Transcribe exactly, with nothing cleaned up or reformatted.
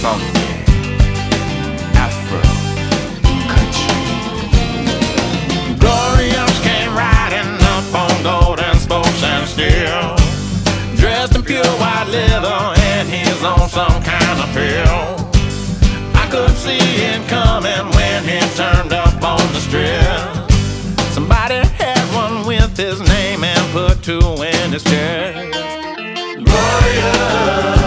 funky Afro country. Glorious came riding up on golden spokes and steel, dressed in pure white leather, and he's on some kind of pill. I could see it coming when he turned up on the strip.